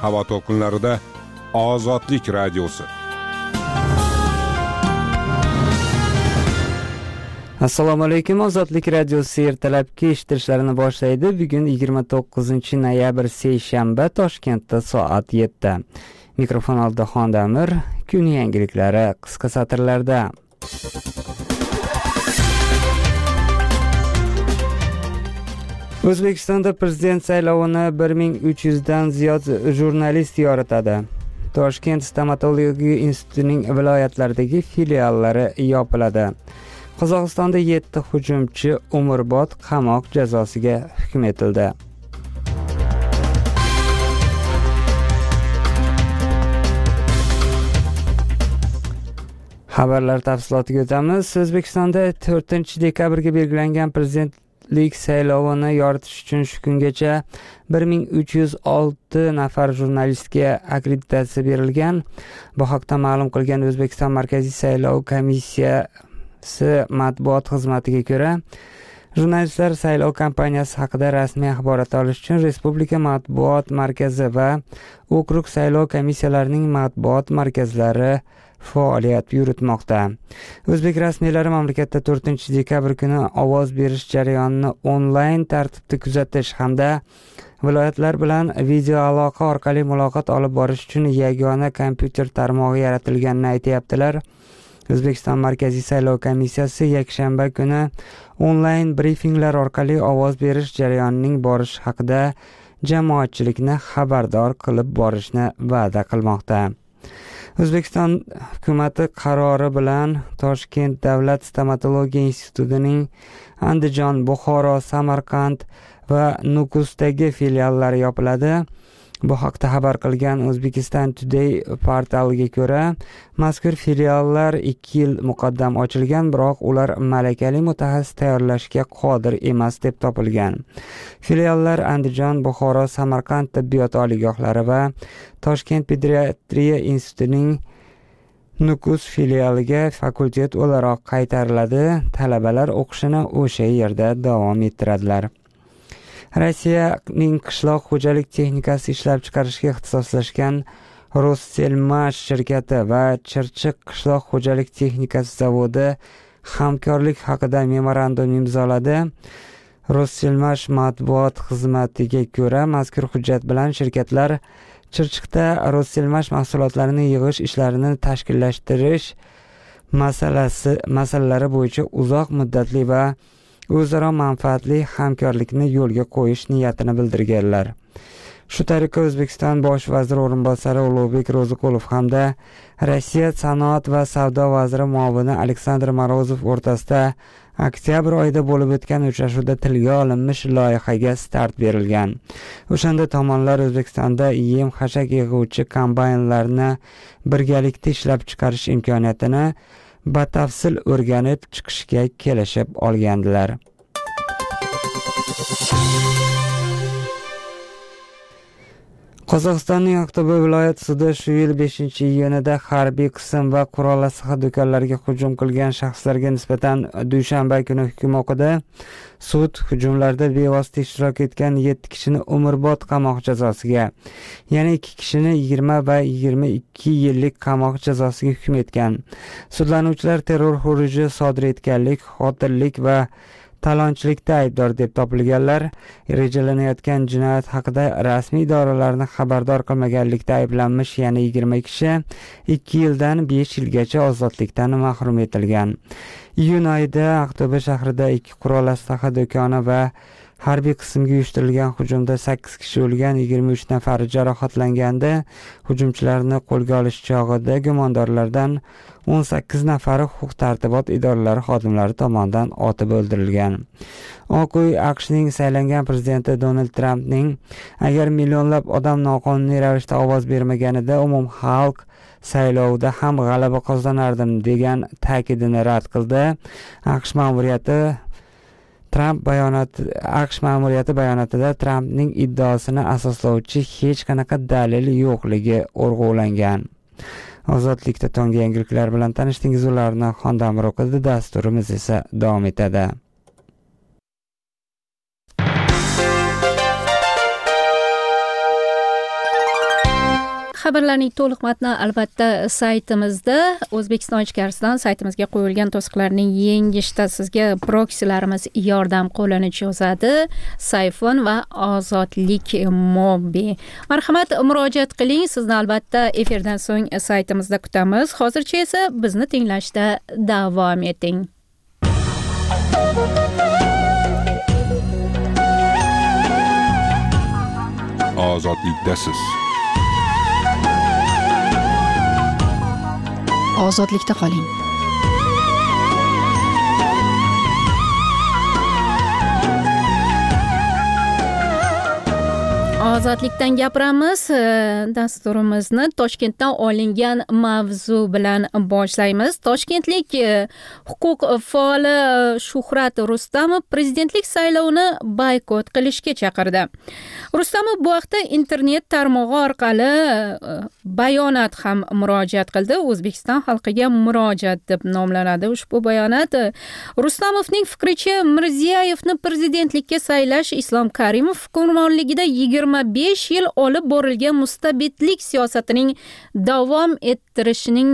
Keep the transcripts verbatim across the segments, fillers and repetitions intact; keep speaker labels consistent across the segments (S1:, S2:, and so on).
S1: havo to'lqinlarida Ozodlik radiosi.
S2: Assalomu alaykum. Ozodlik radiosi ertalabki eshittirishlarini boshlaydi. Bugun yigirma to'qqizinchi noyabr seshanba, Toshkentda soat yetti. Mikrofon oldida Xondamir, kun yangiliklari qisqa satrlarda. O'zbekistonda prezident saylovini bir ming uch yuz dan ziyod jurnalist yoritadi. Toshkent stomatologiya institutining viloyatlardagi filiallari yopiladi. Qozog'istonda yetti hujumchi umrbod qamoq jazosiga hukm etildi. Xabarlar tafsilotiga o'tamiz. O'zbekistonda to'rtinchi dekabrga belgilangan prezidentlik saylovini yoritish uchun shu kungacha bir ming uch yuz olti nafar jurnalistga akkreditatsiya berilgan. Bu haqda ma'lum qilgan O'zbekiston Markaziy saylov komissiyasi matbuot xizmatiga ko'ra, jurnalistlar saylov kampaniyasi haqida rasmiy axborot olish uchun Respublika matbuot markazi va okrug saylov komissiyalarining matbuot markazlari faoliyat yuritmoqda. O'zbek rasmiylari mamlakatda to'rtinchi dekabr kuni ovoz berish jarayonini onlayn tartibda kuzatish hamda viloyatlar bilan video aloqa orqali muloqot olib borish uchun yagona kompyuter tarmog'i yaratilganini aytayaptilar. O'zbekiston Markaziy saylov komissiyasi yakshanba kuni onlayn brifinglar orqali ovoz berish jarayonining borishi haqida jamoatchilikni xabardor qilib borishni va'da qilmoqda. O'zbekiston hukumati qarori bilan Toshkent davlat stomatologiya institutining Andijon, Buxoro, Samarqand va Nukusdagi filiallari yopiladi. Bu haqda xabar qilgan Uzbekistan Today portaliga ko'ra, mazkur filiallar ikki yil muqaddam ochilgan, biroq ular malakali mutaxassis tayyorlashga qodir emas deb topilgan. Filiallar Andijon, Buxoro, Samarqand tibbiyot oliygohlari va Toshkent pediatriya institutining Nukus filialiga fakultet o'laroq qaytariladi. Talabalar o'qishini o'sha yerda davom ettiradilar. Rossiyaning qishloq xo'jalik texnikasi ishlab chiqarishga ixtisoslashgan Rosselmash shirkati va Chirchiq qishloq xo'jalik texnikasi zavodi hamkorlik haqida memorandum imzoladi. Rosselmash matbuot xizmatiga ko'ra, mazkur hujjat bilan shirkatlar Chirchiqda Rosselmash mahsulotlarini yig'ish ishlarini tashkillashtirish masalasi masalalari bo'yicha uzoq muddatli va o'zaro manfaatli hamkorlikni yo'lga qo'yish niyatini bildirganlar. Shu tariqa O'zbekiston bosh vaziri o'rinbosari Ulug'bek Ro'ziqulov hamda Rossiya sanoat va savdo vaziri muovini Aleksandr Morozov o'rtasida oktyabr oyida bo'lib o'tgan uchrashuvda tilga olinmish loyihaga start berilgan. O'shanda tomonlar O'zbekistonda yem-xashak yig'uvchi kombaynlarni birgalikda ishlab chiqarish imkoniyatini batafsil o'rganib chiqishga kelishib olgandilar. Qozog'istonning Aqto'be viloyat sudi shu yil beshinchi iyunida harbiy qism va qurol asliha do'konlariga hujum qilgan shaxslarga nisbatan dushanba kuni hukm o'qidi. Sud hujumlarda bevosita ishtirok etgan yetti kishini umrbod qamoq jazosiga, ya'ni ikki kishini yigirma va yigirma ikki yillik qamoq jazosiga hukm etgan. Sudlanuvchilar terror xuruji sodir etganlik, qotillik va talonchilikda aybdor deb topilganlar. Rejalanayotgan jinoyat haqida rasmiy idoralarni xabardor qilmaganlikda ayblanmish yana yigirma kishi ikki yildan besh yilgacha ozodlikdan mahrum etilgan. Iyun oyida Aqto'be shahrida ikki qurol asliha do'koni va harbiy qismga uyushtirilgan hujumda sakkiz kishi o'lgan, yigirma uch nafari jarohatlangandi. Hujumchilarni qo'lga olish chog'ida gumondorlardan o'n sakkiz nafari huquq-tartibot idoralari xodimlari tomonidan otib o'ldirilgan. Oq uy AQShning saylangan prezidenti Donald Trampning agar millionlab odam noqonuniy ravishda ovoz bermaganida umumxalq saylovda ham g'alaba qozonardim degan ta'kidini rad qildi. AQSh ma'muriyati Trump bayonoti AQSh ma'muriyati bayonotida Trampning iddaosini asoslovchi hech qanaqa dalil yo'qligi urg'ulangan. Ozodlikda tongi yangiliklar bilan tanishdingiz, ularni Xondamir o'qidi. Dasturimiz esa davom etadi.
S3: xabarlarning to'liq matni albatta saytimizda, O'zbekiston ichkarisidan saytimizga qo'yilgan to'siqlarning yengishda sizga proksilarimiz yordam qo'lini cho'zadi. Sayfon va Ozodlik Mobi. Marhamat, murojaat qiling. Sizni albatta efirdan so'ng saytimizda kutamiz. Hozircha esa bizni tinglashda davom eting.
S1: Ozodlikdasiz.
S3: Ozodlikda qoling. Ozodlikdan gapiramiz. Dasturimizni Toshkentdan olingan mavzu bilan boshlaymiz. Toshkentlik huquq faoli Shuhrat Rustamov prezidentlik saylovini boykot qilishga chaqirdi. Rustamov bu haqda internet tarmog'i orqali bayonot ham murojaat qildi. O'zbekiston xalqiga murojaat deb nomlanadi ushbu bayonot. Rustamovning fikricha, Mirziyoyevni prezidentlikka saylash Islom Karimov hukmronligida yigirma besh yil olib borilgan mustabidlik siyosatining davom ettirishining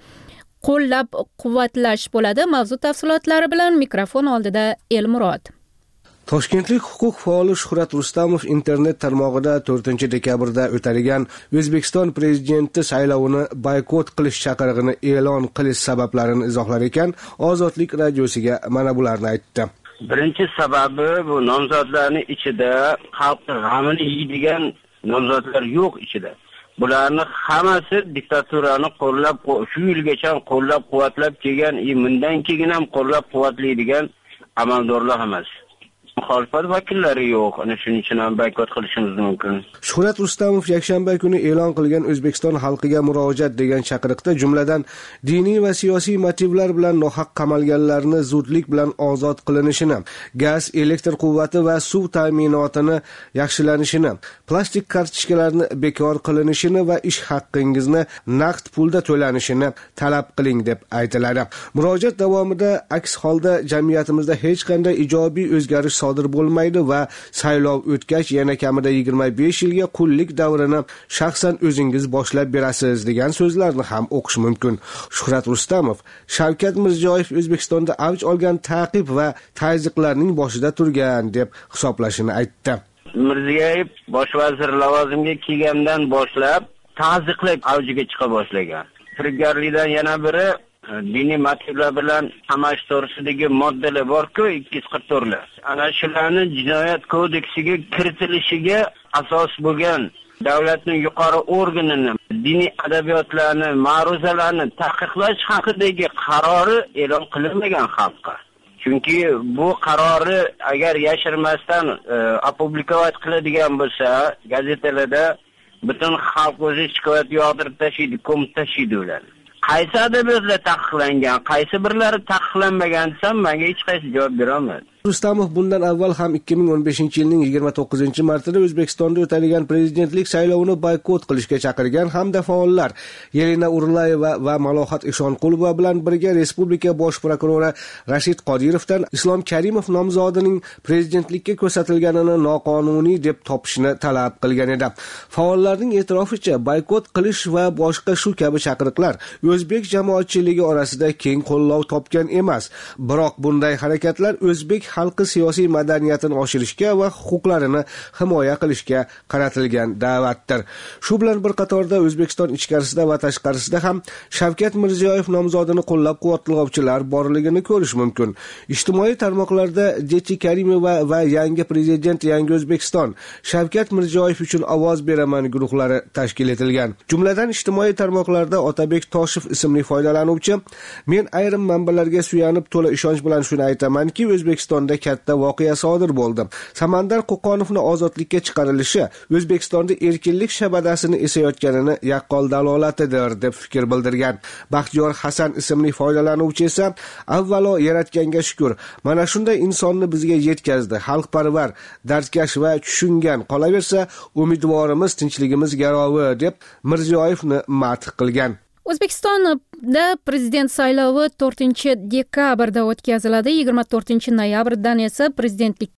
S3: qo'llab-quvvatlash bo'ladi. Mavzu tafsilotlari bilan mikrofon oldida Elmurod.
S4: Toshkentlik huquq faoli Shuhrat Rustamov internet tarmog'ida to'rtinchi dekabrda o'tadigan O'zbekiston prezidenti saylovini boykot qilish chaqirig'ini e'lon qilish sabablarini izohlar ekan, Ozodlik radiosiga mana bularni aytdi.
S5: Birinchi sababi bu nomzodlarning ichida xalqni g'amini yeydigan nomzodlar yo'q ichida. Bularni hammasi diktaturani qo'llab, shu yilgacha qo'llab-quvvatlab kelgan, bundan keyin ham qo'llab-quvvatlaydigan amaldorlar emas. Muxolifat vakillari yo'q. Ana shuning uchun ham boykot qilishimiz mumkin.
S4: Shuhrat Rustamov yakshanba kuni e'lon qilgan O'zbekiston xalqiga murojaat degan chaqiriqda jumladan diniy va siyosiy motivlar bilan nohaq qamalganlarni zudlik bilan ozod qilinishini, gaz, elektr quvvati va suv ta'minotini yaxshilanishini, plastik kartochkalarni bekor qilinishini va ish haqqingizni naqd pulda to'lanishini talab qiling deb aytiladi. Murojaat davomida aks holda jamiyatimizda hech qanday ijobiy o'zgarish sodir bo'lmaydi va saylov o'tgach yana kamida yigirma besh yilga qullik davrini shaxsan o'zingiz boshlab berasiz degan so'zlarni ham o'qish mumkin. Shuhrat Rustamov Shavkat Mirziyoyev O'zbekistonda avj olgan ta'qib va tazyiqlarning boshida turgan deb hisoblashini aytdi.
S5: Mirziyoyev bosh vazir lavozimiga kelgandan boshlab tazyiqlar avjiga chiqa boshlagan. Firibgarlikdan yana biri diniy motivlar bilan qamash to'g'risidagi moddalar bor-ku, ikki yuz qirq to'rt. Ana shularni jinoyat kodeksiga kiritilishiga asos bo'lgan davlatning yuqori organini diniy adabiyotlarni, ma'ruzalarni taqiqlash haqidagi qarori e'lon qilinmagan xalqqa. Chunki bu qarori agar yashirmasdan opublikovat qiladigan bo'lsa, gazetalarda butun xalq o'zi shikoyat yog'dirib tashlaydi, ko'mib tashlaydi ular. Qaysi adabiyotlar taqiqlangan, qaysi birlari taqiqlanmagan desam, menga hech qaysi javob bera olmadi.
S4: Rustamov bundan avval ham ikki ming o'n beshinchi yilning yigirma to'qqizinchi martida O'zbekistonda o'tadigan prezidentlik saylovini boykot qilishga chaqirgan hamda faollar Yelena Urlayeva va Malohat Eshonqulova bilan birga Respublika bosh prokurori Rashid Qodirovdan Islom Karimov nomzodining prezidentlikka ko'rsatilganini noqonuniy deb topishni talab qilgan edi. Faollarning e'tiroficha, boykot qilish va boshqa shu kabi chaqiriqlar o'zbek jamoatchiligi orasida keng qo'llov topgan emas. Biroq bunday harakatlar o'zbek xalqi siyosiy madaniyatini oshirishga va huquqlarini himoya qilishga qaratilgan da'vatdir. Shu bilan bir qatorda O'zbekiston ichkarisida va tashqarisida ham Shavkat Mirziyoyev nomzodini qo'llab-quvvatlovchilar borligini ko'rish mumkin. Ijtimoiy tarmoqlarda Jechi Karimova va yangi prezident Yangi O'zbekiston, Shavkat Mirziyoyev uchun ovoz beraman guruhlari tashkil etilgan. Jumladan ijtimoiy tarmoqlarda Otabek Toshev ismli foydalanuvchi men ayrim manbalarga suyanib to'la ishonch bilan shuni aytamanki, O'zbekistonda katta voqea sodir bo'ldi. Samandar Qo'qonovning ozodlikka chiqarilishi O'zbekistonda erkinlik shabadasini esayotganini yaqqol dalolatidir deb fikr bildirgan. Baxtiyor Hasan ismli foydalanuvchi esa avvalo yaratganga shukr, mana shunday insonni bizga yetkazdi, xalqparvar, dardkash va tushungan, qolaversa umidvorimiz tinchligimiz garovi deb Mirziyoyevni madh qilgan.
S3: O'zbekistonda prezident saylovi to'rtinchi dekabrda o'tkaziladi, yigirma to'rtinchi noyabrdan esa prezidentlik